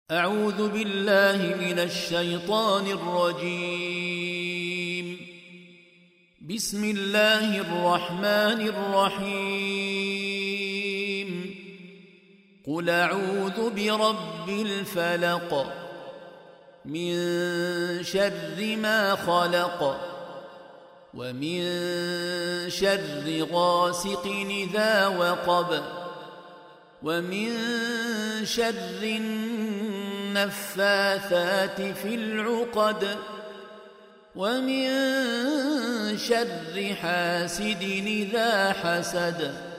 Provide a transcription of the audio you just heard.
أعوذ بالله من الشيطان الرجيم. بسم الله الرحمن الرحيم. قل أعوذ برب الفلق من شر ما خلق ومن شر غاسق إذا وقب ومن شر النفاثات في العقد ومن شر حاسد إذا حسد.